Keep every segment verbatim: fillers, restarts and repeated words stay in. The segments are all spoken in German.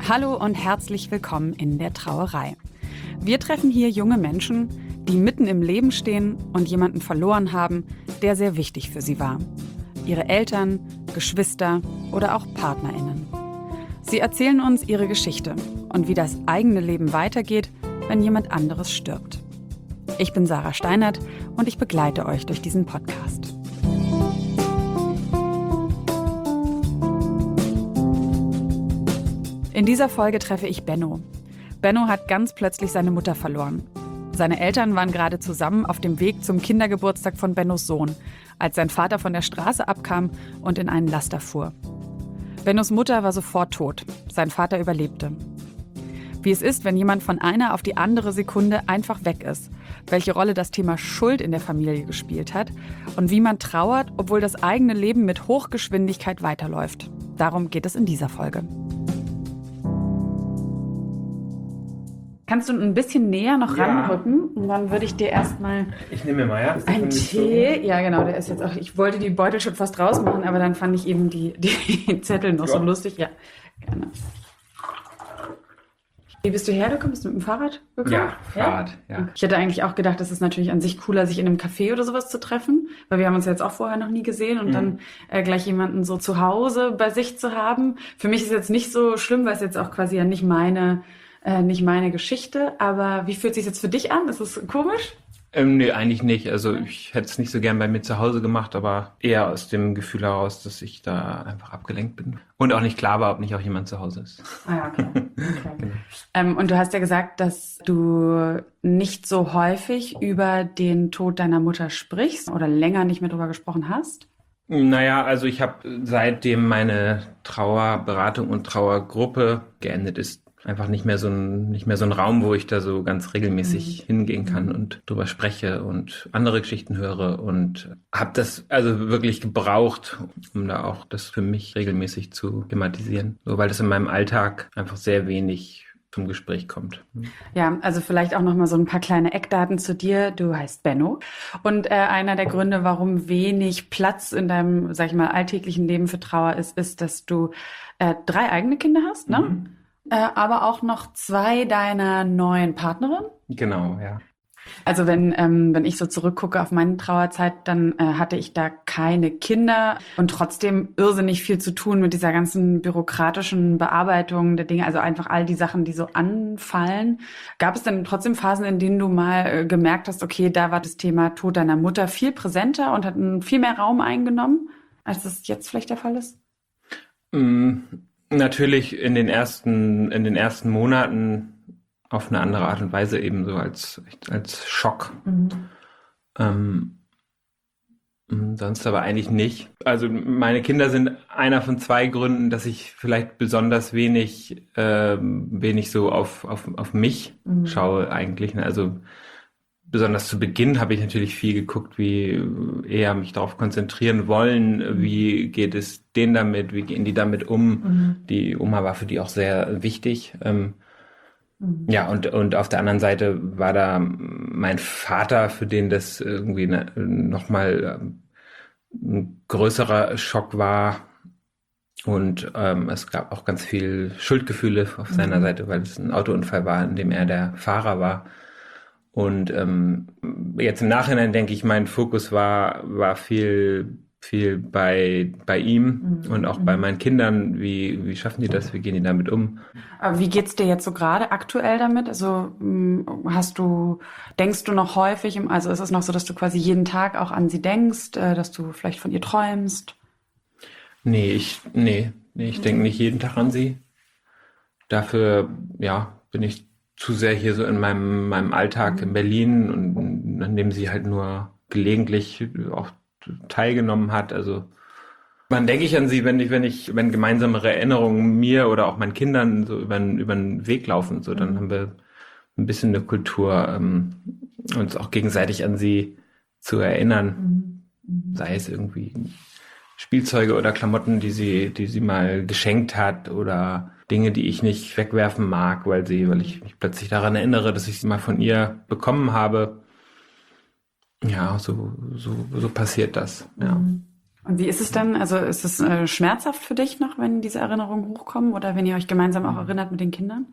Hallo und herzlich willkommen in der Trauerei. Wir treffen hier junge Menschen, die mitten im Leben stehen und jemanden verloren haben, der sehr wichtig für sie war. Ihre Eltern, Geschwister oder auch PartnerInnen. Sie erzählen uns ihre Geschichte und wie das eigene Leben weitergeht, wenn jemand anderes stirbt. Ich bin Sarah Steinert und ich begleite euch durch diesen Podcast. In dieser Folge treffe ich Benno. Benno hat ganz plötzlich seine Mutter verloren. Seine Eltern waren gerade zusammen auf dem Weg zum Kindergeburtstag von Bennos Sohn, als sein Vater von der Straße abkam und in einen Laster fuhr. Bennos Mutter war sofort tot, sein Vater überlebte. Wie es ist, wenn jemand von einer auf die andere Sekunde einfach weg ist, welche Rolle das Thema Schuld in der Familie gespielt hat und wie man trauert, obwohl das eigene Leben mit Hochgeschwindigkeit weiterläuft. Darum geht es in dieser Folge. Kannst du ein bisschen näher noch Ja. ranrücken? Und dann würde ich dir erstmal Ich nehme mal, ja. einen Tee. Ja, genau, der ist jetzt auch. Ich wollte die Beutel schon fast rausmachen, aber dann fand ich eben die, die Zettel noch so Ja. lustig. Ja, gerne. Wie bist du hergekommen? Bist du mit dem Fahrrad gekommen? Ja, Fahrrad, ja. Ich hätte eigentlich auch gedacht, es ist natürlich an sich cooler, sich in einem Café oder sowas zu treffen, weil wir haben uns ja jetzt auch vorher noch nie gesehen und Mhm. dann äh, gleich jemanden so zu Hause bei sich zu haben. Für mich ist es jetzt nicht so schlimm, weil es jetzt auch quasi ja nicht meine, äh, nicht meine Geschichte. Aber wie fühlt es sich jetzt für dich an? Ist es komisch? Ähm, nee, eigentlich nicht. Also ich hätte es nicht so gern bei mir zu Hause gemacht, aber eher aus dem Gefühl heraus, dass ich da einfach abgelenkt bin. Und auch nicht klar war, ob nicht auch jemand zu Hause ist. Ah ja, okay. okay. Genau. Ähm, und du hast ja gesagt, dass du nicht so häufig über den Tod deiner Mutter sprichst oder länger nicht mehr drüber gesprochen hast. Naja, also ich habe seitdem meine Trauerberatung und Trauergruppe geendet ist, einfach nicht mehr so ein nicht mehr so ein Raum, wo ich da so ganz regelmäßig Mhm. hingehen kann und drüber spreche und andere Geschichten höre und habe das also wirklich gebraucht, um da auch das für mich regelmäßig zu thematisieren, so weil das in meinem Alltag einfach sehr wenig zum Gespräch kommt. Ja, also vielleicht auch noch mal so ein paar kleine Eckdaten zu dir. Du heißt Benno und äh, einer der Gründe, warum wenig Platz in deinem, sag ich mal, alltäglichen Leben für Trauer ist, ist, dass du äh, drei eigene Kinder hast, ne? Mhm. Äh, aber auch noch zwei deiner neuen Partnerinnen. Genau, ja. Also wenn ähm, wenn ich so zurückgucke auf meine Trauerzeit, dann äh, hatte ich da keine Kinder und trotzdem irrsinnig viel zu tun mit dieser ganzen bürokratischen Bearbeitung der Dinge, also einfach all die Sachen, die so anfallen. Gab es denn trotzdem Phasen, in denen du mal äh, gemerkt hast, okay, da war das Thema Tod deiner Mutter viel präsenter und hat einen viel mehr Raum eingenommen, als das jetzt vielleicht der Fall ist? Mm, Natürlich in den ersten, in den ersten Monaten auf eine andere Art und Weise eben so als, als Schock. Mhm. Ähm, sonst aber eigentlich nicht. Also meine Kinder sind einer von zwei Gründen, dass ich vielleicht besonders wenig, ähm, wenig so auf, auf, auf mich Mhm. schaue eigentlich. Ne? Also besonders zu Beginn habe ich natürlich viel geguckt, wie eher mich darauf konzentrieren wollen, wie geht es denen damit, wie gehen die damit um. Mhm. Die Oma war für die auch sehr wichtig. Ähm, Mhm. ja, und, und auf der anderen Seite war da mein Vater, für den das irgendwie ne, nochmal ähm, ein größerer Schock war. Und ähm, es gab auch ganz viel Schuldgefühle auf Mhm. seiner Seite, weil es ein Autounfall war, in dem er der Fahrer war. Und ähm, jetzt im Nachhinein denke ich, mein Fokus war war viel viel bei bei ihm Mhm. und auch Mhm. bei meinen Kindern. Wie wie schaffen die das? Wie gehen die damit um? Aber wie geht's dir jetzt so gerade aktuell damit? Also mh, hast du, denkst du noch häufig, im, also ist es noch so, dass du quasi jeden Tag auch an sie denkst, äh, dass du vielleicht von ihr träumst? Nee, ich nee, nee ich denke nicht jeden Tag an sie. Dafür ja bin ich zu sehr hier so in meinem meinem Alltag in Berlin und an dem sie halt nur gelegentlich auch teilgenommen hat. Also wann denke ich an sie, wenn ich, wenn ich, wenn gemeinsame Erinnerungen mir oder auch meinen Kindern so über, über den Weg laufen, so, dann haben wir ein bisschen eine Kultur, ähm, uns auch gegenseitig an sie zu erinnern. Mhm. Sei es irgendwie Spielzeuge oder Klamotten, die sie, die sie mal geschenkt hat oder Dinge, die ich nicht wegwerfen mag, weil sie, weil ich mich plötzlich daran erinnere, dass ich sie mal von ihr bekommen habe. Ja, so, so, so passiert das, ja. Mhm. Und wie ist es dann? Also ist es äh, schmerzhaft für dich noch, wenn diese Erinnerungen hochkommen oder wenn ihr euch gemeinsam auch erinnert mit den Kindern?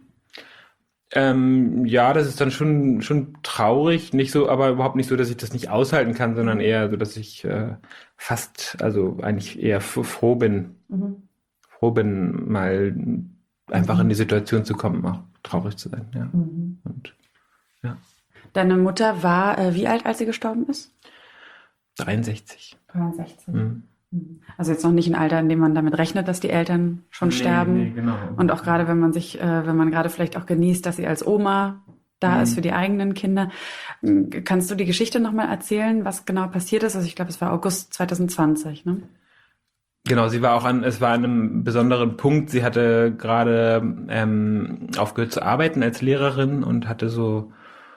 Ähm, ja, das ist dann schon schon traurig, nicht so, aber überhaupt nicht so, dass ich das nicht aushalten kann, sondern eher so, dass ich äh, fast, also eigentlich eher f- froh bin, Mhm. froh bin, mal einfach in die Situation zu kommen, auch traurig zu sein, ja. Mhm. Und ja, Deine Mutter war äh, wie alt, als sie gestorben ist? dreiundsechzig. dreiundsechzig. Mhm. Also jetzt noch nicht ein Alter, in dem man damit rechnet, dass die Eltern schon Nee, sterben. nee, genau. Und auch gerade, wenn man sich, äh, wenn man gerade vielleicht auch genießt, dass sie als Oma da Mhm. ist für die eigenen Kinder. M, Kannst du die Geschichte nochmal erzählen, was genau passiert ist? Also ich glaube, es war August zwanzig zwanzig, ne? Genau, sie war auch an, es war an einem besonderen Punkt. Sie hatte gerade ähm, aufgehört zu arbeiten als Lehrerin und hatte so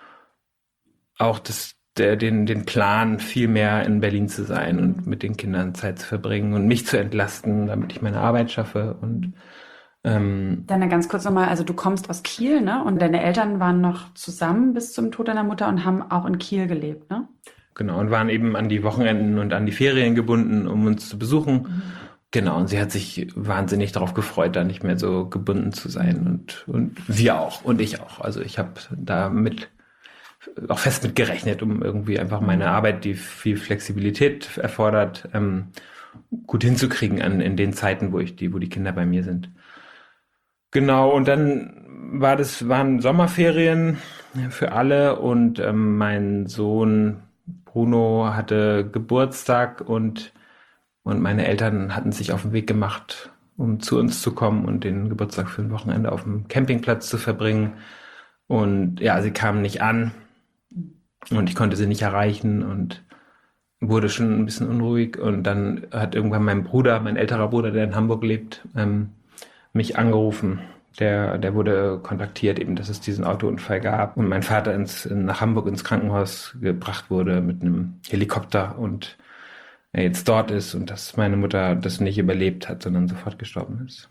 auch das, der, den, den Plan, viel mehr in Berlin zu sein und mit den Kindern Zeit zu verbringen und mich zu entlasten, damit ich meine Arbeit schaffe. Und ähm, Dann ganz kurz nochmal, also du kommst aus Kiel, ne? Und deine Eltern waren noch zusammen bis zum Tod deiner Mutter und haben auch in Kiel gelebt, ne? genau, und waren eben an die Wochenenden und an die Ferien gebunden, um uns zu besuchen. Genau, und sie hat sich wahnsinnig darauf gefreut, da nicht mehr so gebunden zu sein. Und, und wir auch und ich auch. Also ich habe da mit auch fest mit gerechnet, um irgendwie einfach meine Arbeit, die viel Flexibilität erfordert, ähm, gut hinzukriegen an, in den Zeiten, wo ich die, wo die Kinder bei mir sind. Genau, und dann war das, waren Sommerferien für alle und ähm, mein Sohn Bruno hatte Geburtstag und, und meine Eltern hatten sich auf den Weg gemacht, um zu uns zu kommen und den Geburtstag für ein Wochenende auf dem Campingplatz zu verbringen. Und ja, sie kamen nicht an und ich konnte sie nicht erreichen und wurde schon ein bisschen unruhig. Und dann hat irgendwann mein Bruder, mein älterer Bruder, der in Hamburg lebt, ähm, mich angerufen. Der, der wurde kontaktiert, eben, dass es diesen Autounfall gab und mein Vater ins, nach Hamburg ins Krankenhaus gebracht wurde mit einem Helikopter und er jetzt dort ist und dass meine Mutter das nicht überlebt hat, sondern sofort gestorben ist.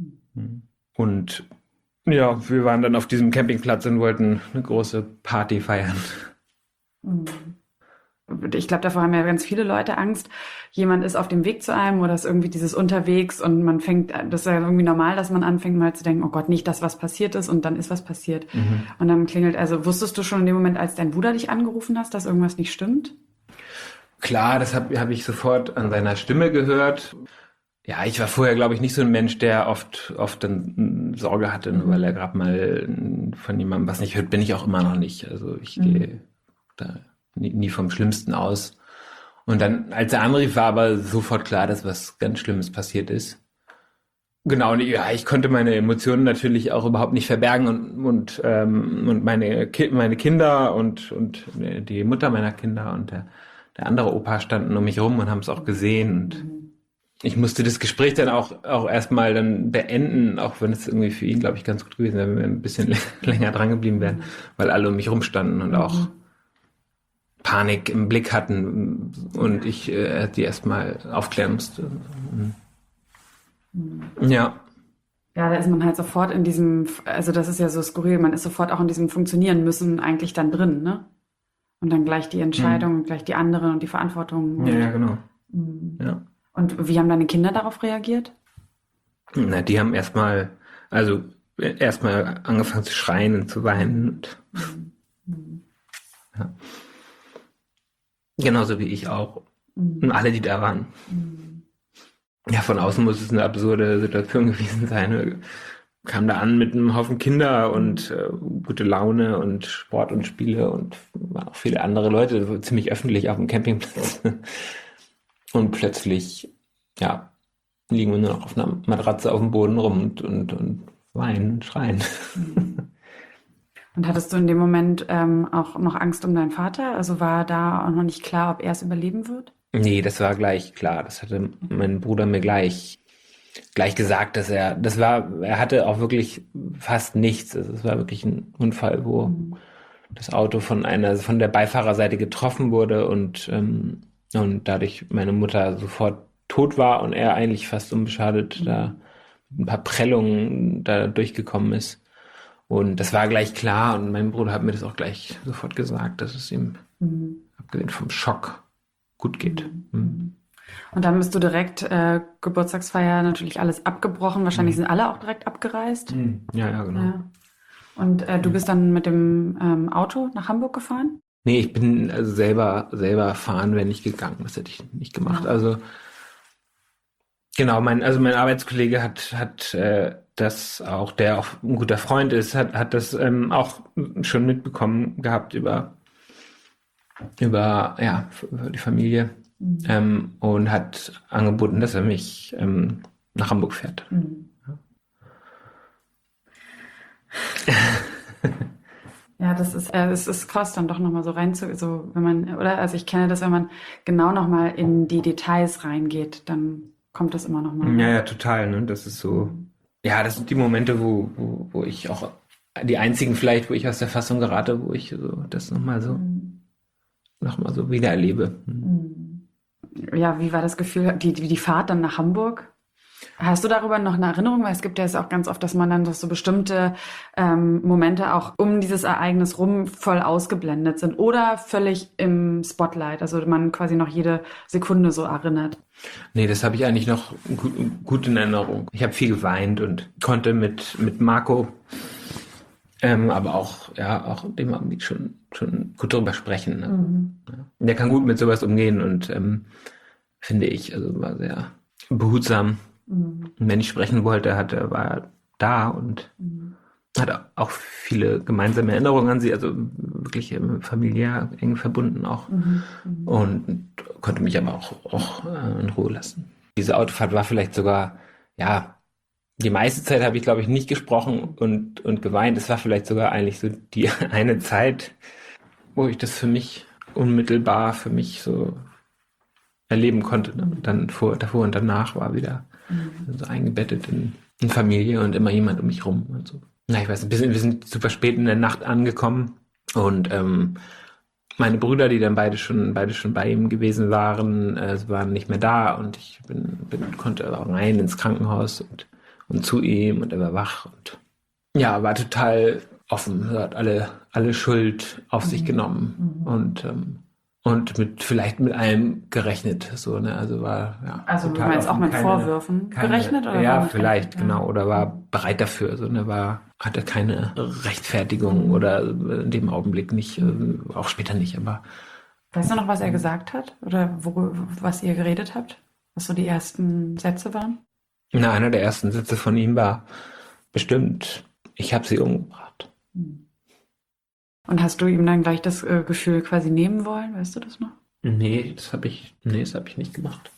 Und ja, wir waren dann auf diesem Campingplatz und wollten eine große Party feiern. Ich glaube, davor haben ja ganz viele Leute Angst. Jemand ist auf dem Weg zu einem oder ist irgendwie dieses unterwegs und man fängt, das ist ja irgendwie normal, dass man anfängt mal zu denken, oh Gott, nicht das, was passiert ist und dann ist was passiert. Mhm. Und dann klingelt, also wusstest du schon in dem Moment, als dein Bruder dich angerufen hast, dass irgendwas nicht stimmt? Klar, das habe hab ich sofort an seiner Stimme gehört. Ja, ich war vorher, glaube ich, nicht so ein Mensch, der oft oft dann Sorge hatte, nur weil er gerade mal von jemandem was nicht hört, bin ich auch immer noch nicht. Also ich mhm. gehe da nie, nie vom Schlimmsten aus. Und dann, als er anrief, war aber sofort klar, dass was ganz Schlimmes passiert ist. Genau, und ja, ich konnte meine Emotionen natürlich auch überhaupt nicht verbergen und und ähm, und meine Ki- meine Kinder und und die Mutter meiner Kinder und der der andere Opa standen um mich rum und haben es auch gesehen und ich musste das Gespräch dann auch auch erstmal dann beenden, auch wenn es irgendwie für ihn, glaube ich, ganz gut gewesen wäre, wenn wir ein bisschen länger dran geblieben wären, weil alle um mich rumstanden und auch Panik im Blick hatten und ich äh, die erstmal aufklären musste. Ja. Ja, da ist man halt sofort in diesem, also das ist ja so skurril, man ist sofort auch in diesem Funktionieren müssen eigentlich dann drin, ne? Und dann gleich die Entscheidung, mhm. gleich die anderen und die Verantwortung. Ja, ja, genau. Mhm. Ja. Und wie haben deine Kinder darauf reagiert? Na, die haben erstmal, also erstmal angefangen zu schreien und zu weinen. Und, mhm. ja. Genauso wie ich auch. Mhm. Und alle, die da waren. Mhm. Ja, von außen muss es eine absurde Situation gewesen sein. Kam da an mit einem Haufen Kinder und äh, gute Laune und Sport und Spiele und waren auch viele andere Leute, ziemlich öffentlich auf dem Campingplatz. Und plötzlich, ja, liegen wir nur noch auf einer Matratze auf dem Boden rum und, und, und weinen und schreien. Und hattest du in dem Moment ähm, auch noch Angst um deinen Vater? Also war da auch noch nicht klar, ob er es überleben wird? Nee, das war gleich klar. Das hatte mein Bruder mir gleich gleich gesagt, dass er, das war, er hatte auch wirklich fast nichts. Also es war wirklich ein Unfall, wo mhm. das Auto von einer, von der Beifahrerseite getroffen wurde und, ähm, und dadurch meine Mutter sofort tot war und er eigentlich fast unbeschadet mhm. da mit ein paar Prellungen da durchgekommen ist. Und das war gleich klar und mein Bruder hat mir das auch gleich sofort gesagt, dass es ihm, mhm. abgesehen vom Schock, gut geht. Mhm. Und dann bist du direkt äh, Geburtstagsfeier, natürlich alles abgebrochen. Wahrscheinlich Mhm. sind alle auch direkt abgereist. Mhm. Ja, ja, genau. Ja. Und äh, du bist dann mit dem ähm, Auto nach Hamburg gefahren? Nee, ich bin also selber, selber fahren, wäre nicht gegangen. Das hätte ich nicht gemacht. Ja. Also, genau, mein, also mein Arbeitskollege hat, hat äh, das auch, der auch ein guter Freund ist, hat, hat das ähm, auch schon mitbekommen gehabt über, über, ja, über die Familie, Mhm. ähm, und hat angeboten, dass er mich ähm, nach Hamburg fährt. Mhm. Ja, das ist, äh, es ist krass, dann doch nochmal so rein zu, so, wenn man, oder? Also ich kenne das, wenn man genau nochmal in die Details reingeht, dann kommt das immer nochmal. Ja, ja, total, ne? Das ist so, ja, das sind die Momente, wo, wo, wo ich auch, die einzigen vielleicht, wo ich aus der Fassung gerate, wo ich so das nochmal so, Mhm. nochmal so wieder erlebe. Mhm. Ja, wie war das Gefühl, die, die, die Fahrt dann nach Hamburg? Hast du darüber noch eine Erinnerung? Weil es gibt ja jetzt auch ganz oft, dass man dann doch so bestimmte ähm, Momente auch um dieses Ereignis rum voll ausgeblendet sind oder völlig im Spotlight, also man quasi noch jede Sekunde so erinnert. Nee, das habe ich eigentlich noch gut, gut in Erinnerung. Ich habe viel geweint und konnte mit, mit Marco, ähm, aber auch, ja, auch in dem Augenblick schon, schon gut drüber sprechen. Ne? Mhm. Ja. Der kann gut mit sowas umgehen und ähm, finde ich, also war sehr behutsam. Mhm. Und wenn ich sprechen wollte, hat er, war er da und Mhm. hat auch viele gemeinsame Erinnerungen an sie, also wirklich ähm, familiär eng verbunden auch. Mhm. Mhm. Und konnte mich aber auch, auch äh, in Ruhe lassen. Diese Autofahrt war vielleicht sogar, ja, die meiste Zeit habe ich, glaube ich, nicht gesprochen und, und geweint. Es war vielleicht sogar eigentlich so die eine Zeit, wo ich das für mich unmittelbar für mich so erleben konnte. Ne? Und dann vor, davor und danach war wieder Mhm. so eingebettet in, in Familie und immer jemand um mich rum und so. Na, ich weiß nicht, wir sind, wir sind super spät in der Nacht angekommen und ähm, meine Brüder, die dann beide schon, beide schon bei ihm gewesen waren, äh, waren nicht mehr da und ich bin, bin, konnte auch rein ins Krankenhaus und, und zu ihm und er war wach und ja, war total offen, hat alle, alle Schuld auf sich genommen und, ähm, und mit, vielleicht mit allem gerechnet, so, ne, also war, ja. Also du total meinst auch offen, mit keine- Vorwürfen keine- gerechnet? Oder ja, war mit vielleicht, Recht? Ja. genau, oder war bereit dafür, so, ne, war, hatte keine Rechtfertigung oder in dem Augenblick nicht, äh, auch später nicht, aber Weißt du noch, was er gesagt hat? Oder wo, was ihr geredet habt? Was so die ersten Sätze waren? na, einer der ersten Sätze von ihm war bestimmt, ich habe sie umgebracht. Und hast du ihm dann gleich das äh, Gefühl quasi nehmen wollen? Weißt du das noch? Nee, das habe ich, nee, das habe ich nicht gemacht.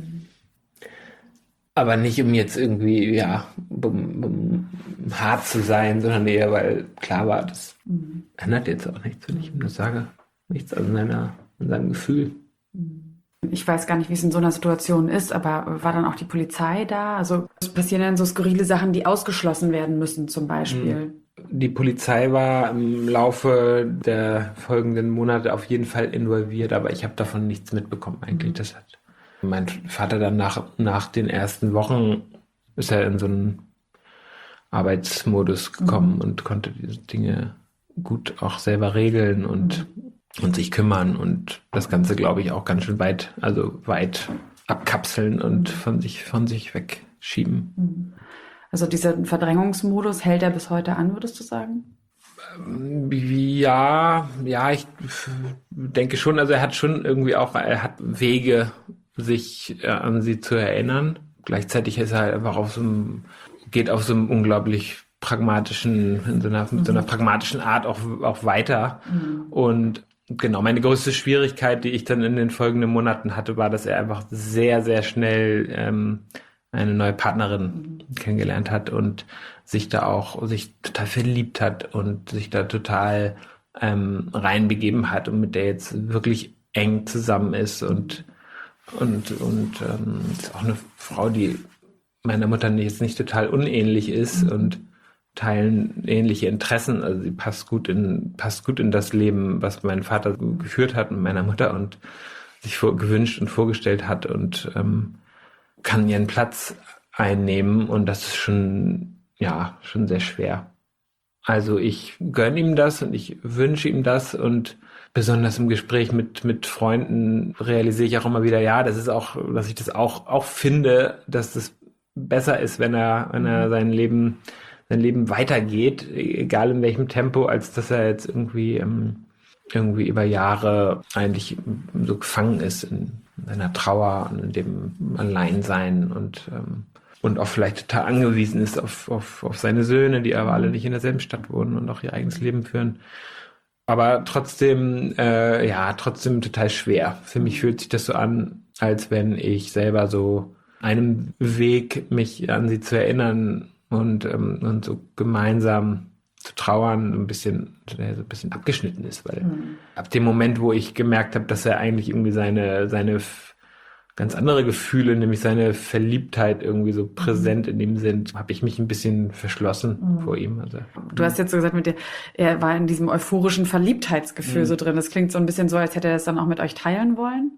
Aber nicht, um jetzt irgendwie, ja, um, um hart zu sein, sondern eher, weil klar war, das ändert jetzt auch nichts, wenn ich ihm das sage. Nichts an seiner, an seinem Gefühl. Ich weiß gar nicht, wie es in so einer Situation ist, aber war dann auch die Polizei da? Also es passieren dann so skurrile Sachen, die ausgeschlossen werden müssen, zum Beispiel. Die Polizei war im Laufe der folgenden Monate auf jeden Fall involviert, aber ich habe davon nichts mitbekommen eigentlich. Mhm. Das hat mein Vater dann nach, nach den ersten Wochen ist er in so einen Arbeitsmodus gekommen Mhm. und konnte diese Dinge gut auch selber regeln und, und sich kümmern und das Ganze, glaube ich, auch ganz schön weit, also weit abkapseln und von sich, von sich wegschieben. Also dieser Verdrängungsmodus hält er bis heute an, würdest du sagen? Ja, ja, ich denke schon, also er hat schon irgendwie auch, er hat Wege, sich äh, an sie zu erinnern. Gleichzeitig ist er halt einfach auf so einem, geht auf so einem unglaublich pragmatischen, in so einer, mit so einer pragmatischen Art auch, auch weiter. Und genau, meine größte Schwierigkeit, die ich dann in den folgenden Monaten hatte, war, dass er einfach sehr, sehr schnell ähm, eine neue Partnerin kennengelernt hat und sich da auch, sich total verliebt hat und sich da total ähm, reinbegeben hat und mit der jetzt wirklich eng zusammen ist und und und ähm, ist auch eine Frau, die meiner Mutter jetzt nicht total unähnlich ist und teilen ähnliche Interessen. Also sie passt gut in passt gut in das Leben, was mein Vater geführt hat mit meiner Mutter und sich vor, gewünscht und vorgestellt hat und ähm, kann ihren Platz einnehmen und das ist schon, ja, schon sehr schwer. Also ich gönne ihm das und ich wünsche ihm das und besonders im Gespräch mit, mit Freunden realisiere ich auch immer wieder, ja, das ist auch, dass ich das auch, auch finde, dass das besser ist, wenn er, wenn er sein Leben, sein Leben weitergeht, egal in welchem Tempo, als dass er jetzt irgendwie, ähm, irgendwie über Jahre eigentlich so gefangen ist in seiner Trauer und in dem Alleinsein und, ähm, und auch vielleicht total angewiesen ist auf, auf, auf seine Söhne, die aber alle nicht in derselben Stadt wohnen und auch ihr eigenes Leben führen. Aber trotzdem, äh, ja, trotzdem total schwer. Für mich fühlt sich das so an, als wenn ich selber so einem Weg, mich an sie zu erinnern und, ähm, und so gemeinsam zu trauern, ein bisschen, der so ein bisschen abgeschnitten ist, weil mhm. ab dem Moment, wo ich gemerkt habe, dass er eigentlich irgendwie seine, seine ganz andere Gefühle, nämlich seine Verliebtheit irgendwie so präsent in ihm sind, habe ich mich ein bisschen verschlossen mhm. vor ihm. Also, du hast jetzt so gesagt, mit dir, er war in diesem euphorischen Verliebtheitsgefühl mhm. so drin. Das klingt so ein bisschen so, als hätte er das dann auch mit euch teilen wollen.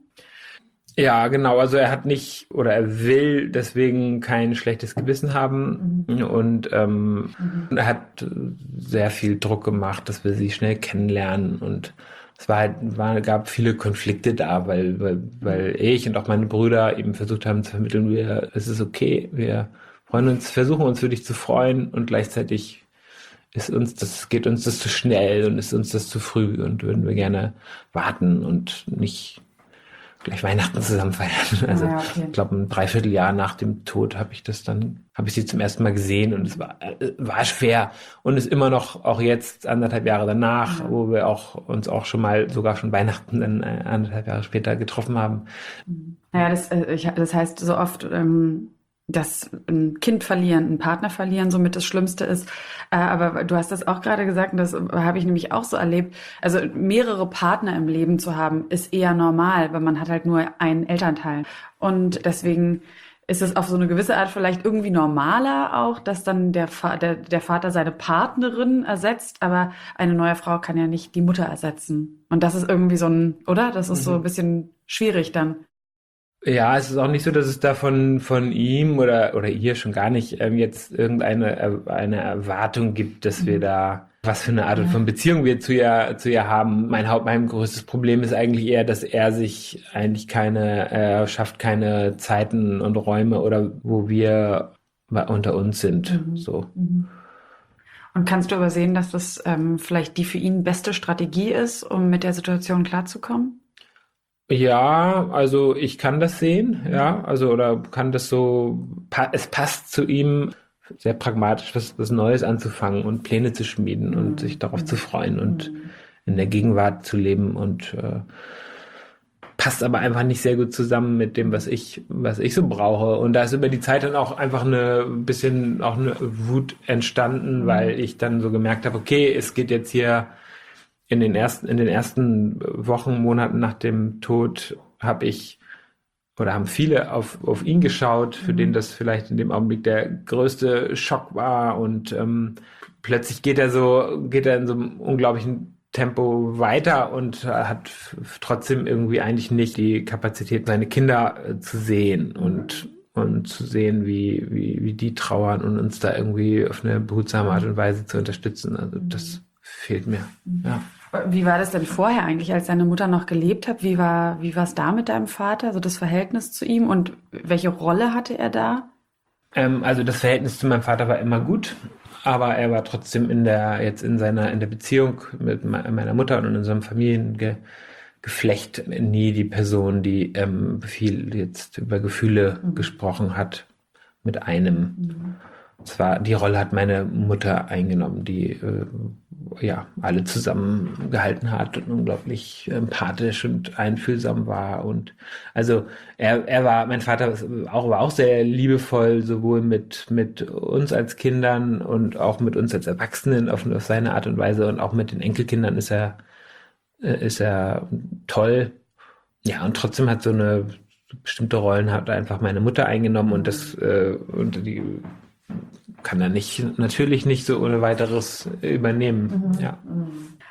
Ja, genau. Also er hat nicht oder er will deswegen kein schlechtes Gewissen haben mhm. und ähm, mhm. er hat sehr viel Druck gemacht, dass wir sie schnell kennenlernen und es war halt, war, gab viele Konflikte da, weil, weil, weil ich und auch meine Brüder eben versucht haben zu vermitteln, wir, es ist okay, wir freuen uns, versuchen uns für dich zu freuen und gleichzeitig ist uns das, geht uns das zu schnell und ist uns das zu früh und würden wir gerne warten und nicht gleich Weihnachten zusammen feiern. Also ja, okay. Ich glaube, ein Dreivierteljahr nach dem Tod habe ich das dann, habe ich sie zum ersten Mal gesehen und es war, äh, war schwer und ist immer noch, auch jetzt anderthalb Jahre danach, ja. wo wir auch uns auch schon mal, sogar schon Weihnachten dann äh, anderthalb Jahre später getroffen haben. Naja, das, äh, ich, das heißt so oft, ähm, dass ein Kind verlieren, einen Partner verlieren somit das Schlimmste ist. Äh, aber du hast das auch gerade gesagt und das habe ich nämlich auch so erlebt. Also mehrere Partner im Leben zu haben, ist eher normal, weil man hat halt nur einen Elternteil. Und deswegen ist es auf so eine gewisse Art vielleicht irgendwie normaler auch, dass dann der, Va- der, der Vater seine Partnerin ersetzt, aber eine neue Frau kann ja nicht die Mutter ersetzen. Und das ist irgendwie so ein, oder? Das ist mhm. so ein bisschen schwierig dann. Ja, es ist auch nicht so, dass es da von, von ihm oder, oder ihr schon gar nicht ähm, jetzt irgendeine eine Erwartung gibt, dass mhm. wir da, was für eine Art ja. von Beziehung wir zu ihr, zu ihr haben. Mein Haupt, mein größtes Problem ist eigentlich eher, dass er sich eigentlich keine, er schafft keine Zeiten und Räume oder wo wir unter uns sind, mhm. so. Mhm. Und kannst du aber sehen, dass das ähm, vielleicht die für ihn beste Strategie ist, um mit der Situation klarzukommen? Ja, also ich kann das sehen, ja, also oder kann das so, es passt zu ihm sehr pragmatisch, was, was Neues anzufangen und Pläne zu schmieden mhm. und sich darauf mhm. zu freuen und mhm. in der Gegenwart zu leben und äh, passt aber einfach nicht sehr gut zusammen mit dem, was ich, was ich so brauche. Und da ist über die Zeit dann auch einfach eine bisschen auch eine Wut entstanden, mhm. weil ich dann so gemerkt habe, okay, es geht jetzt hier In den ersten, in den ersten Wochen, Monaten nach dem Tod habe ich oder haben viele auf, auf ihn geschaut, für mhm. den das vielleicht in dem Augenblick der größte Schock war und ähm, plötzlich geht er so, geht er in so einem unglaublichen Tempo weiter und hat trotzdem irgendwie eigentlich nicht die Kapazität, seine Kinder äh, zu sehen und und zu sehen, wie, wie, wie die trauern und uns da irgendwie auf eine behutsame Art und Weise zu unterstützen. Also das fehlt mir, ja. Wie war das denn vorher eigentlich, als deine Mutter noch gelebt hat? Wie war, wie war es da mit deinem Vater, so das Verhältnis zu ihm und welche Rolle hatte er da? Ähm, also das Verhältnis zu meinem Vater war immer gut, aber er war trotzdem in der, jetzt in seiner, in der Beziehung mit meiner Mutter und in unserem Familiengeflecht nie die Person, die ähm, viel jetzt über Gefühle mhm. gesprochen hat mit einem. Mhm. Zwar die Rolle hat meine Mutter eingenommen, die äh, ja alle zusammengehalten hat und unglaublich empathisch und einfühlsam war und also er er war mein Vater auch war auch sehr liebevoll sowohl mit mit uns als Kindern und auch mit uns als Erwachsenen auf, auf seine Art und Weise und auch mit den Enkelkindern ist er äh, ist er toll. Ja, und trotzdem hat so eine bestimmte Rollen hat einfach meine Mutter eingenommen und das äh, und die kann er nicht, natürlich nicht so ohne weiteres übernehmen. Mhm. Ja.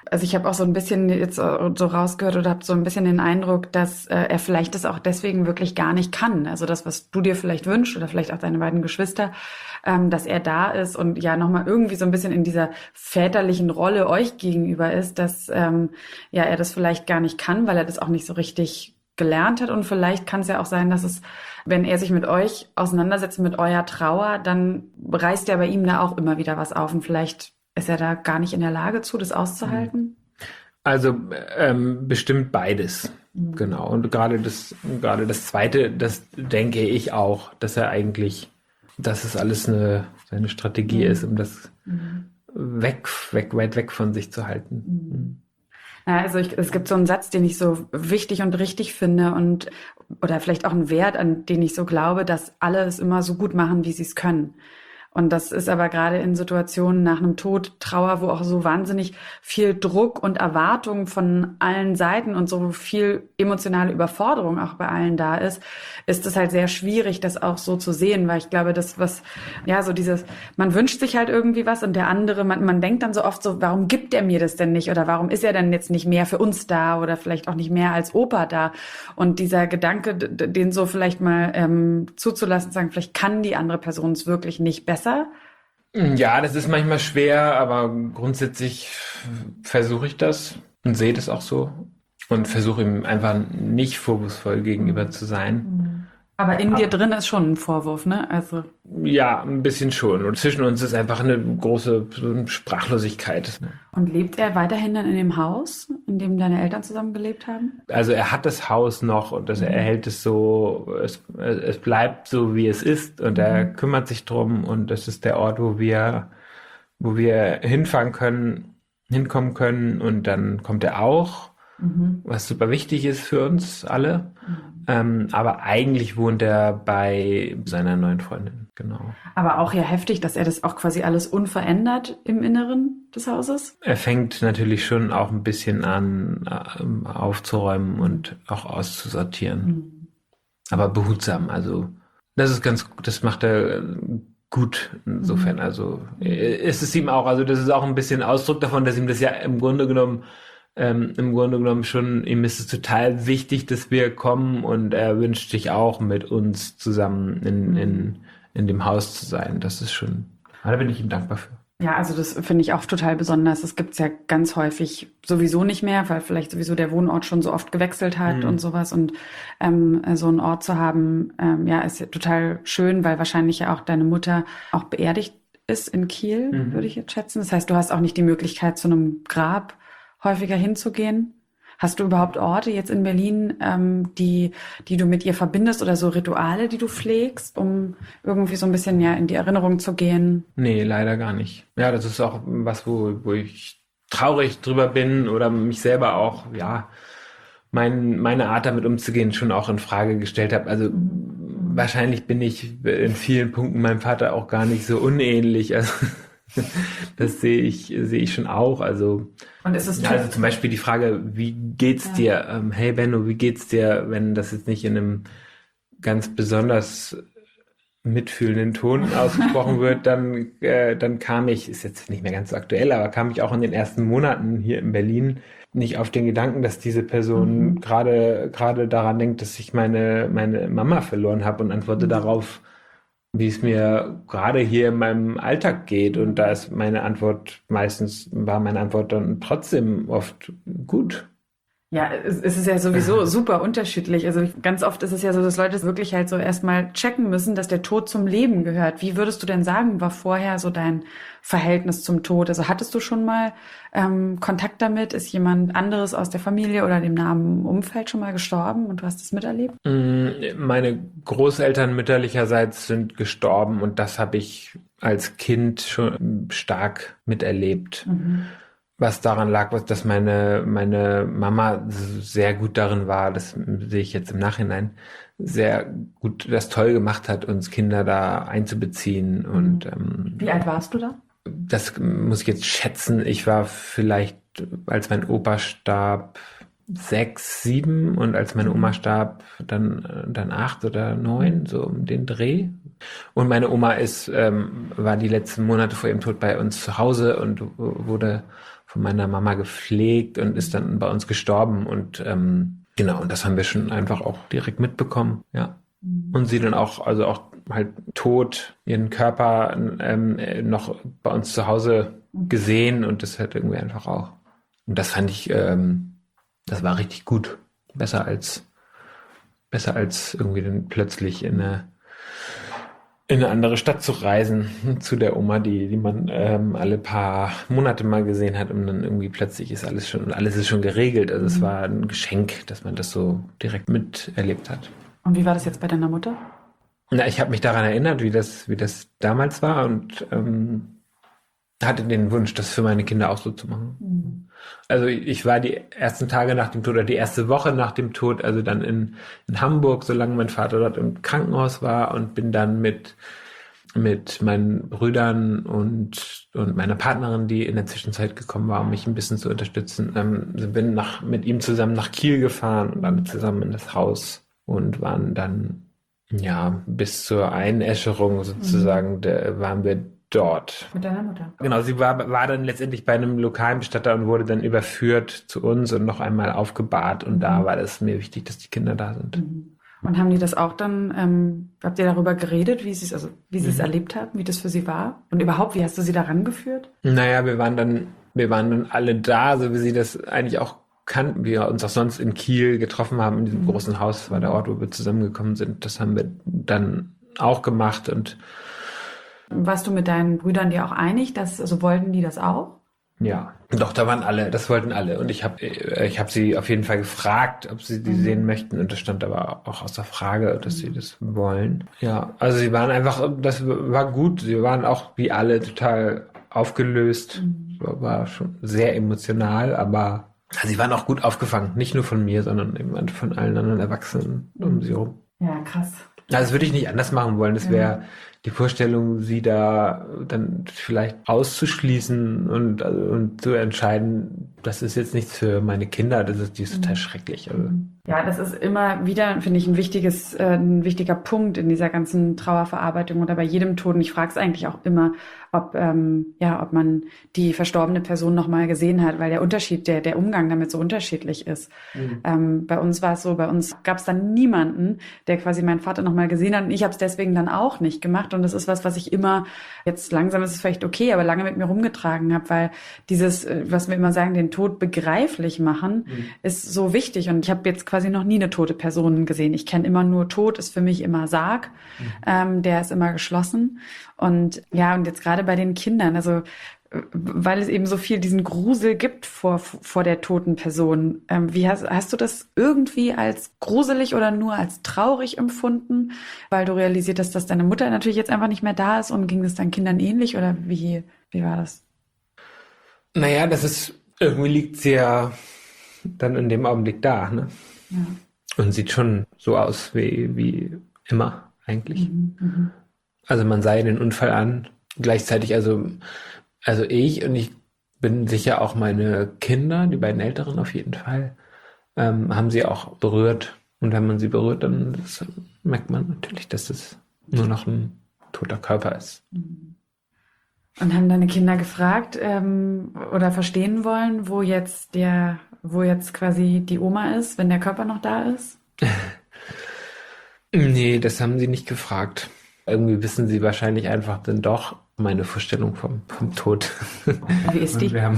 Also ich habe auch so ein bisschen jetzt so rausgehört oder habe so ein bisschen den Eindruck, dass äh, er vielleicht das auch deswegen wirklich gar nicht kann. Also das, was du dir vielleicht wünschst oder vielleicht auch deine beiden Geschwister, ähm, dass er da ist und ja nochmal irgendwie so ein bisschen in dieser väterlichen Rolle euch gegenüber ist, dass ähm, ja er das vielleicht gar nicht kann, weil er das auch nicht so richtig gelernt hat. Und vielleicht kann es ja auch sein, dass es, wenn er sich mit euch auseinandersetzt, mit eurer Trauer, dann reißt ja bei ihm da auch immer wieder was auf und vielleicht ist er da gar nicht in der Lage zu, das auszuhalten? Also ähm, bestimmt beides, mhm. Genau. Und gerade das, gerade das Zweite, das denke ich auch, dass er eigentlich, dass es alles eine seine Strategie mhm. ist, um das mhm. weg, weg, weit weg von sich zu halten. Mhm. Ja, also ich, es gibt so einen Satz, den ich so wichtig und richtig finde und oder vielleicht auch einen Wert, an den ich so glaube, dass alle es immer so gut machen, wie sie es können. Und das ist aber gerade in Situationen nach einem Tod, Trauer, wo auch so wahnsinnig viel Druck und Erwartung von allen Seiten und so viel emotionale Überforderung auch bei allen da ist, ist es halt sehr schwierig, das auch so zu sehen, weil ich glaube, das was, ja, so dieses, man wünscht sich halt irgendwie was und der andere, man, man denkt dann so oft so, warum gibt er mir das denn nicht oder warum ist er denn jetzt nicht mehr für uns da oder vielleicht auch nicht mehr als Opa da? Und dieser Gedanke, den so vielleicht mal ähm, zuzulassen, sagen, vielleicht kann die andere Person es wirklich nicht besser. Ja, das ist manchmal schwer, aber grundsätzlich versuche ich das und sehe das auch so und versuche ihm einfach nicht vorwurfsvoll gegenüber zu sein. Aber in dir drin ist schon ein Vorwurf, ne? Also ja, ein bisschen schon. Und zwischen uns ist einfach eine große Sprachlosigkeit. Und lebt er weiterhin dann in dem Haus, in dem deine Eltern zusammen gelebt haben? Also er hat das Haus noch und das, er hält es so, es, es bleibt so, wie es ist und er mhm. kümmert sich drum und das ist der Ort, wo wir, wo wir hinfahren können, hinkommen können und dann kommt er auch, mhm. was super wichtig ist für uns alle. Mhm. Ähm, aber eigentlich wohnt er bei seiner neuen Freundin, genau. Aber auch ja heftig, dass er das auch quasi alles unverändert im Inneren des Hauses? Er fängt natürlich schon auch ein bisschen an, äh, aufzuräumen und auch auszusortieren. Mhm. Aber behutsam, also das ist ganz, das macht er gut insofern. Mhm. Also ist es ihm auch, also das ist auch ein bisschen Ausdruck davon, dass ihm das ja im Grunde genommen Ähm, im Grunde genommen schon, ihm ist es total wichtig, dass wir kommen und er wünscht sich auch mit uns zusammen in, in, in dem Haus zu sein. Das ist schon, da bin ich ihm dankbar für. Ja, also das finde ich auch total besonders. Das gibt's ja ganz häufig sowieso nicht mehr, weil vielleicht sowieso der Wohnort schon so oft gewechselt hat mhm. und sowas. Und ähm, so einen Ort zu haben, ähm, ja, ist ja total schön, weil wahrscheinlich ja auch deine Mutter auch beerdigt ist in Kiel, mhm. würde ich jetzt schätzen. Das heißt, du hast auch nicht die Möglichkeit, zu einem Grab häufiger hinzugehen? Hast du überhaupt Orte jetzt in Berlin, ähm, die, die du mit ihr verbindest oder so Rituale, die du pflegst, um irgendwie so ein bisschen ja in die Erinnerung zu gehen? Nee, leider gar nicht. Ja, das ist auch was, wo, wo ich traurig drüber bin oder mich selber auch, ja, mein, meine Art damit umzugehen schon auch in Frage gestellt habe. Also mhm. wahrscheinlich bin ich in vielen Punkten meinem Vater auch gar nicht so unähnlich. Also das sehe ich, sehe ich schon auch. Also, und ist es ja, also zum Beispiel die Frage, wie geht's ja. dir? Ähm, hey Benno, wie geht's dir, wenn das jetzt nicht in einem ganz besonders mitfühlenden Ton ausgesprochen wird, dann, äh, dann kam ich, ist jetzt nicht mehr ganz so aktuell, aber kam ich auch in den ersten Monaten hier in Berlin nicht auf den Gedanken, dass diese Person mhm. gerade, gerade daran denkt, dass ich meine, meine Mama verloren habe und antworte mhm. darauf, wie es mir gerade hier in meinem Alltag geht. Und da ist meine Antwort meistens, war meine Antwort dann trotzdem oft gut. Ja, es ist ja sowieso super unterschiedlich. Also ganz oft ist es ja so, dass Leute wirklich halt so erstmal checken müssen, dass der Tod zum Leben gehört. Wie würdest du denn sagen, war vorher so dein Verhältnis zum Tod? Also hattest du schon mal ähm, Kontakt damit? Ist jemand anderes aus der Familie oder dem nahen Umfeld schon mal gestorben und du hast es miterlebt? Meine Großeltern mütterlicherseits sind gestorben und das habe ich als Kind schon stark miterlebt. Mhm. Was daran lag, was, dass meine, meine Mama sehr gut darin war, das sehe ich jetzt im Nachhinein, sehr gut das toll gemacht hat, uns Kinder da einzubeziehen. Und ähm, wie alt warst du da? Das muss ich jetzt schätzen. Ich war vielleicht, als mein Opa starb, sechs, sieben und als meine Oma starb, dann, dann acht oder neun, so um den Dreh. Und meine Oma ist, ähm, war die letzten Monate vor ihrem Tod bei uns zu Hause und wurde von meiner Mama gepflegt und ist dann bei uns gestorben. Und ähm, genau, und das haben wir schon einfach auch direkt mitbekommen, ja. Und sie dann auch, also auch halt tot, ihren Körper ähm, noch bei uns zu Hause gesehen und das halt irgendwie einfach auch. Und das fand ich, ähm, das war richtig gut. Besser als, besser als irgendwie dann plötzlich in eine, in eine andere Stadt zu reisen, zu der Oma, die, die man ähm, alle paar Monate mal gesehen hat und dann irgendwie plötzlich ist alles schon, alles ist schon geregelt. Also es war ein Geschenk, dass man das so direkt miterlebt hat. Und wie war das jetzt bei deiner Mutter? Na, ich habe mich daran erinnert, wie das, wie das damals war und ähm, hatte den Wunsch, das für meine Kinder auch so zu machen. Mhm. Also ich war die ersten Tage nach dem Tod oder die erste Woche nach dem Tod, also dann in, in Hamburg, solange mein Vater dort im Krankenhaus war und bin dann mit mit meinen Brüdern und und meiner Partnerin, die in der Zwischenzeit gekommen war, um mich ein bisschen zu unterstützen, ähm, bin nach mit ihm zusammen nach Kiel gefahren und dann zusammen in das Haus und waren dann ja bis zur Einäscherung sozusagen, mhm. da waren wir dort. Mit deiner Mutter? Genau, sie war, war dann letztendlich bei einem lokalen Bestatter und wurde dann überführt zu uns und noch einmal aufgebahrt und mhm. da war es mir wichtig, dass die Kinder da sind. Mhm. Und haben die das auch dann, ähm, habt ihr darüber geredet, wie sie es, also wie sie mhm. es erlebt haben, wie das für sie war? Und überhaupt, wie hast du sie da rangeführt? Naja, wir waren dann, wir waren dann alle da, so wie sie das eigentlich auch kannten, wir uns auch sonst in Kiel getroffen haben, in diesem mhm. großen Haus, das war der Ort, wo wir zusammengekommen sind. Das haben wir dann auch gemacht und warst du mit deinen Brüdern dir auch einig, dass, also wollten die das auch? Ja, doch, da waren alle, das wollten alle. Und ich habe ich hab sie auf jeden Fall gefragt, ob sie die mhm. sehen möchten. Und das stand aber auch außer Frage, dass mhm. sie das wollen. Ja, also sie waren einfach, das war gut. Sie waren auch wie alle total aufgelöst. Mhm. War schon sehr emotional, aber also sie waren auch gut aufgefangen. Nicht nur von mir, sondern eben von allen anderen Erwachsenen mhm. um sie herum. Ja, krass. Also das würde ich nicht anders machen wollen. Das wäre die Vorstellung, sie da dann vielleicht auszuschließen und, also, und zu entscheiden, das ist jetzt nichts für meine Kinder, das ist, die ist total schrecklich. Also. Ja, das ist immer wieder, finde ich, ein wichtiges, äh, ein wichtiger Punkt in dieser ganzen Trauerverarbeitung oder bei jedem Tod. Und ich frage es eigentlich auch immer, ob, ähm, ja, ob man die verstorbene Person nochmal gesehen hat, weil der Unterschied, der, der Umgang damit so unterschiedlich ist. Mhm. Ähm, bei uns war es so, bei uns gab es dann niemanden, der quasi meinen Vater nochmal gesehen hat und ich habe es deswegen dann auch nicht gemacht. Und das ist was, was ich immer, jetzt langsam ist es vielleicht okay, aber lange mit mir rumgetragen habe, weil dieses, was wir immer sagen, den Tod begreiflich machen, mhm. ist so wichtig. Und ich habe jetzt quasi noch nie eine tote Person gesehen. Ich kenne immer nur Tod, ist für mich immer Sarg, mhm. ähm, der ist immer geschlossen. Und ja, und jetzt gerade bei den Kindern, also weil es eben so viel diesen Grusel gibt vor vor der toten Person. Ähm, wie hast, hast du das irgendwie als gruselig oder nur als traurig empfunden, weil du realisiert hast, dass deine Mutter natürlich jetzt einfach nicht mehr da ist und ging es deinen Kindern ähnlich oder wie, wie war das? Naja, das ist, irgendwie liegt sie ja dann in dem Augenblick da, ne? Ja. Und sieht schon so aus wie, wie immer eigentlich. Mhm, mh. Also man sah den Unfall an, gleichzeitig also Also ich und ich bin sicher auch meine Kinder, die beiden Älteren auf jeden Fall, ähm, haben sie auch berührt. Und wenn man sie berührt, dann das, merkt man natürlich, dass es nur noch ein toter Körper ist. Und haben deine Kinder gefragt ähm, oder verstehen wollen, wo jetzt der, wo jetzt quasi die Oma ist, wenn der Körper noch da ist? Nee, das haben sie nicht gefragt. Irgendwie wissen sie wahrscheinlich einfach dann doch meine Vorstellung vom, vom Tod. Wie ist die? Wir haben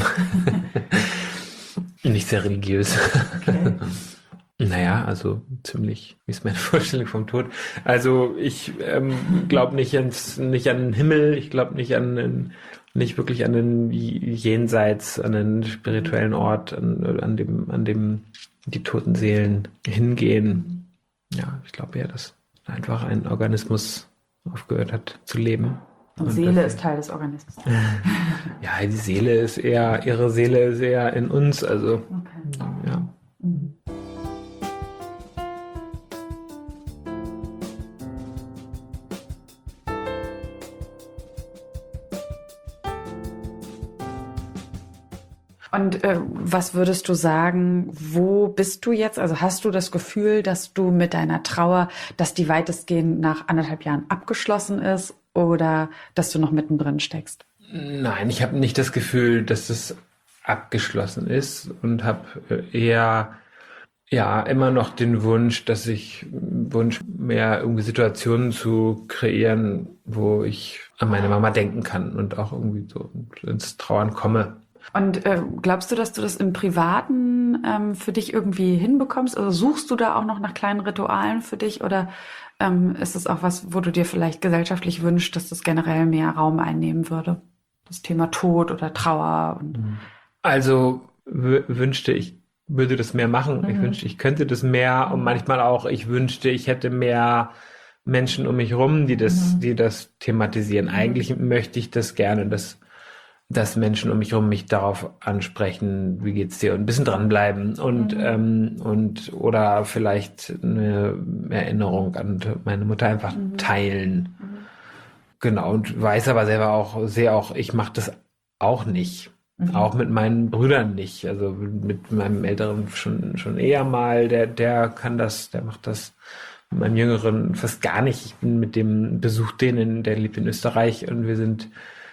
nicht sehr religiös. Okay. Naja, also ziemlich, wie ist meine Vorstellung vom Tod? Also ich ähm, glaube nicht ans, nicht an den Himmel, ich glaube nicht an den, nicht wirklich an den Jenseits, an den spirituellen Ort, an, an dem, an dem die toten Seelen hingehen. Ja, ich glaube eher, dass einfach ein Organismus aufgehört hat zu leben. Und, und Seele ist Teil des Organismus. Ja, die Seele ist eher, ihre Seele ist eher in uns, also okay. Ja. Mhm. Und äh, was würdest du sagen, wo bist du jetzt? Also hast du das Gefühl, dass du mit deiner Trauer, dass die weitestgehend nach anderthalb Jahren abgeschlossen ist oder dass du noch mittendrin steckst? Nein, ich habe nicht das Gefühl, dass es abgeschlossen ist und habe eher ja immer noch den Wunsch, dass ich Wunsch mehr irgendwie Situationen zu kreieren, wo ich an meine Mama denken kann und auch irgendwie so ins Trauern komme. Und äh, glaubst du, dass du das im Privaten ähm, für dich irgendwie hinbekommst? Also suchst du da auch noch nach kleinen Ritualen für dich oder ähm, ist es auch was, wo du dir vielleicht gesellschaftlich wünschst, dass das generell mehr Raum einnehmen würde? Das Thema Tod oder Trauer. Und also w- wünschte ich, würde das mehr machen. Mhm. Ich wünschte, ich könnte das mehr und manchmal auch, ich wünschte, ich hätte mehr Menschen um mich rum, die das, mhm. die das thematisieren. Mhm. Eigentlich möchte ich das gerne, dass dass Menschen um mich herum mich darauf ansprechen, wie geht's dir, und ein bisschen dranbleiben und mhm. ähm, und oder vielleicht eine Erinnerung an meine Mutter einfach mhm. teilen. Mhm. Genau, und weiß aber selber auch, sehe auch, ich mache das auch nicht. Mhm. Auch mit meinen Brüdern nicht. Also mit meinem Älteren schon schon eher mal, der der kann das, der macht das. Mit meinem Jüngeren fast gar nicht. Ich bin mit dem Besuch denen, der lebt in Österreich und wir sind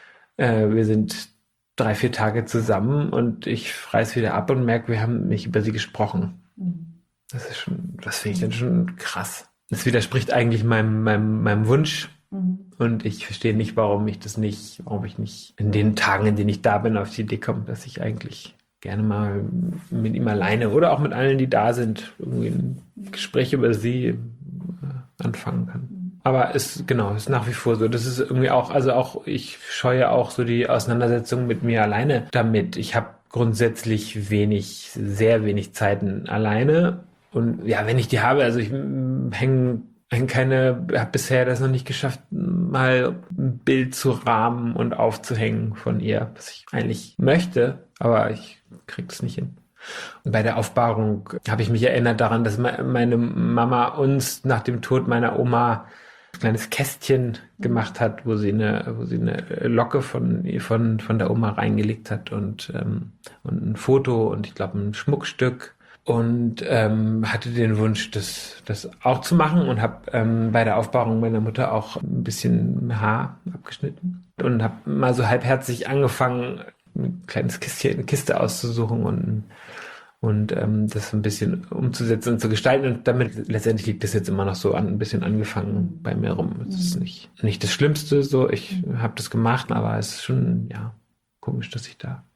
Äh, wir sind drei, vier Tage zusammen und ich reiß wieder ab und merke, wir haben nicht über sie gesprochen. Mhm. Das ist schon, das finde ich dann schon krass. Das widerspricht eigentlich meinem, meinem, meinem Wunsch. Mhm. Und ich verstehe nicht, warum ich das nicht, warum ich nicht in den Tagen, in denen ich da bin, auf die Idee komme, dass ich eigentlich gerne mal mit ihm alleine oder auch mit allen, die da sind, irgendwie ein Gespräch über sie äh, anfangen kann. Aber es, genau, ist nach wie vor so. Das ist irgendwie auch, also auch, ich scheue auch so die Auseinandersetzung mit mir alleine damit. Ich habe grundsätzlich wenig, sehr wenig Zeiten alleine. Und ja, wenn ich die habe, also ich hänge häng keine, habe bisher das noch nicht geschafft, mal ein Bild zu rahmen und aufzuhängen von ihr, was ich eigentlich möchte, aber ich krieg das nicht hin. Und bei der Aufbahrung habe ich mich erinnert daran, dass meine Mama uns nach dem Tod meiner Oma ein kleines Kästchen gemacht hat, wo sie eine, wo sie eine Locke von, von, von der Oma reingelegt hat und, ähm, und ein Foto und ich glaube ein Schmuckstück und ähm, hatte den Wunsch, das, das auch zu machen und habe ähm, bei der Aufbahrung meiner Mutter auch ein bisschen Haar abgeschnitten und habe mal so halbherzig angefangen, ein kleines Kistchen, eine Kiste auszusuchen und und ähm, das ein bisschen umzusetzen und zu gestalten. Und damit letztendlich liegt das jetzt immer noch so an, ein bisschen angefangen bei mir rum. Es ist nicht, nicht das Schlimmste, so ich habe das gemacht, aber es ist schon, ja, komisch, dass ich da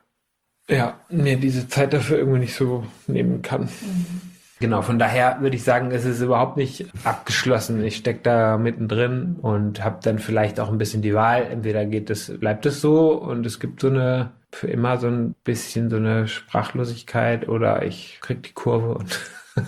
ja, mir diese Zeit dafür irgendwie nicht so nehmen kann. Mhm. Genau, von daher würde ich sagen, es ist überhaupt nicht abgeschlossen. Ich stecke da mittendrin und habe dann vielleicht auch ein bisschen die Wahl. Entweder geht es, bleibt es so und es gibt so eine, für immer so ein bisschen so eine Sprachlosigkeit oder ich krieg die Kurve und,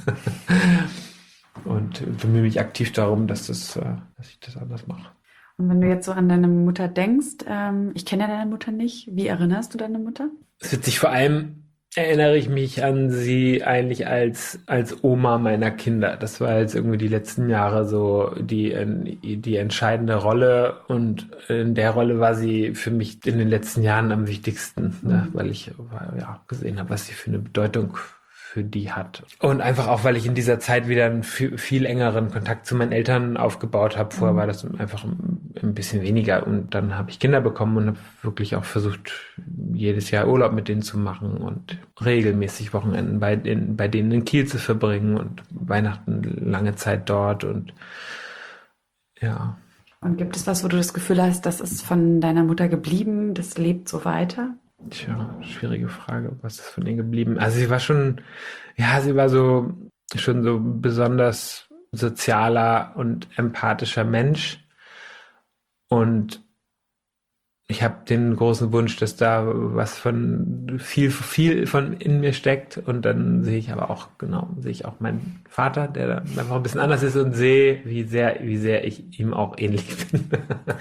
und bemühe mich aktiv darum, dass, das, dass ich das anders mache. Und wenn du jetzt so an deine Mutter denkst, ähm, ich kenne ja deine Mutter nicht, wie erinnerst du deine Mutter? Es wird sich vor allem erinnere ich mich an sie eigentlich als als Oma meiner Kinder. Das war jetzt irgendwie die letzten Jahre so die die entscheidende Rolle und in der Rolle war sie für mich in den letzten Jahren am wichtigsten, ne? Weil ich ja gesehen habe, was sie für eine Bedeutung für die hat. Und einfach auch, weil ich in dieser Zeit wieder einen viel, viel engeren Kontakt zu meinen Eltern aufgebaut habe. Vorher war das einfach ein bisschen weniger. Und dann habe ich Kinder bekommen und habe wirklich auch versucht, jedes Jahr Urlaub mit denen zu machen und regelmäßig Wochenenden bei, in, bei denen in Kiel zu verbringen und Weihnachten lange Zeit dort und ja. Und gibt es was, wo du das Gefühl hast, das ist von deiner Mutter geblieben, das lebt so weiter? Tja, schwierige Frage, was ist von ihr geblieben? Also sie war schon, ja, sie war so, schon so besonders sozialer und empathischer Mensch. Und ich habe den großen Wunsch, dass da was von viel, viel von in mir steckt. Und dann sehe ich aber auch, genau, sehe ich auch meinen Vater, der da einfach ein bisschen anders ist und sehe, wie sehr, wie sehr ich ihm auch ähnlich bin.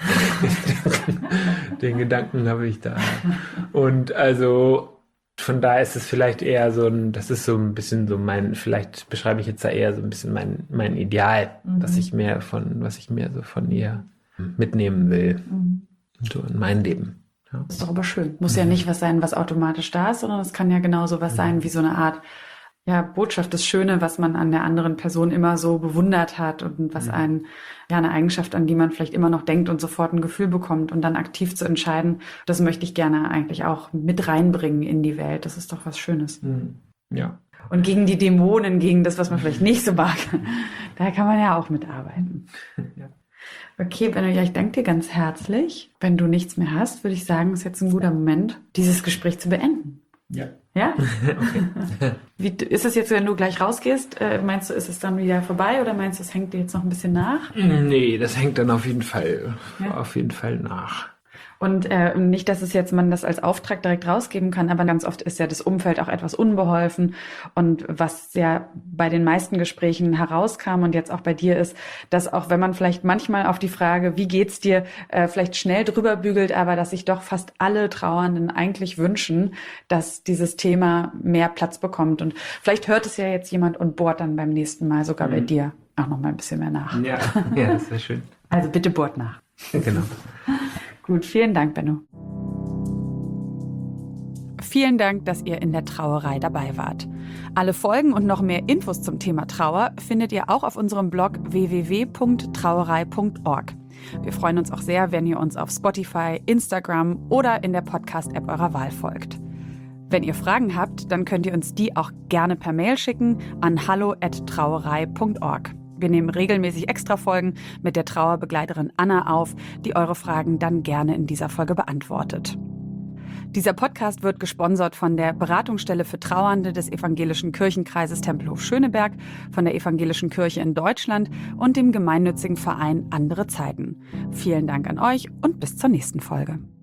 Den Gedanken habe ich da. Und also von da ist es vielleicht eher so ein, das ist so ein bisschen so mein, vielleicht beschreibe ich jetzt da eher so ein bisschen mein, mein Ideal, mhm. was ich mehr von, was ich mehr so von ihr mitnehmen will. Mhm. So in mein Leben. Ja. Das ist doch aber schön. Muss mhm. ja nicht was sein, was automatisch da ist, sondern es kann ja genauso was mhm. sein wie so eine Art ja, Botschaft, das Schöne, was man an der anderen Person immer so bewundert hat und was einen, ja, eine Eigenschaft, an die man vielleicht immer noch denkt und sofort ein Gefühl bekommt und dann aktiv zu entscheiden, das möchte ich gerne eigentlich auch mit reinbringen in die Welt. Das ist doch was Schönes. Ja. Und gegen die Dämonen, gegen das, was man vielleicht nicht so mag, da kann man ja auch mitarbeiten. Ja. Okay, Benno, ja, ich danke dir ganz herzlich. Wenn du nichts mehr hast, würde ich sagen, ist jetzt ein guter Moment, dieses Gespräch zu beenden. Ja. Ja? Okay. Wie, ist es jetzt, wenn du gleich rausgehst, äh, meinst du, ist es dann wieder vorbei oder meinst du, es hängt dir jetzt noch ein bisschen nach? Nee, das hängt dann auf jeden Fall, Ja. auf jeden Fall nach. Und äh, nicht, dass es jetzt man das als Auftrag direkt rausgeben kann, aber ganz oft ist ja das Umfeld auch etwas unbeholfen. Und was ja bei den meisten Gesprächen herauskam und jetzt auch bei dir ist, dass auch wenn man vielleicht manchmal auf die Frage, wie geht's dir, äh, vielleicht schnell drüber bügelt, aber dass sich doch fast alle Trauernden eigentlich wünschen, dass dieses Thema mehr Platz bekommt. Und vielleicht hört es ja jetzt jemand und bohrt dann beim nächsten Mal sogar mhm. bei dir auch noch mal ein bisschen mehr nach. Ja, ja, das wäre schön. Also bitte bohrt nach. Genau. Gut, vielen Dank, Benno. Vielen Dank, dass ihr in der Trauerei dabei wart. Alle Folgen und noch mehr Infos zum Thema Trauer findet ihr auch auf unserem Blog w w w punkt trauerei punkt org. Wir freuen uns auch sehr, wenn ihr uns auf Spotify, Instagram oder in der Podcast-App eurer Wahl folgt. Wenn ihr Fragen habt, dann könnt ihr uns die auch gerne per Mail schicken an hallo at trauerei punkt org. Wir nehmen regelmäßig Extra-Folgen mit der Trauerbegleiterin Anna auf, die eure Fragen dann gerne in dieser Folge beantwortet. Dieser Podcast wird gesponsert von der Beratungsstelle für Trauernde des Evangelischen Kirchenkreises Tempelhof-Schöneberg, von der Evangelischen Kirche in Deutschland und dem gemeinnützigen Verein Andere Zeiten. Vielen Dank an euch und bis zur nächsten Folge.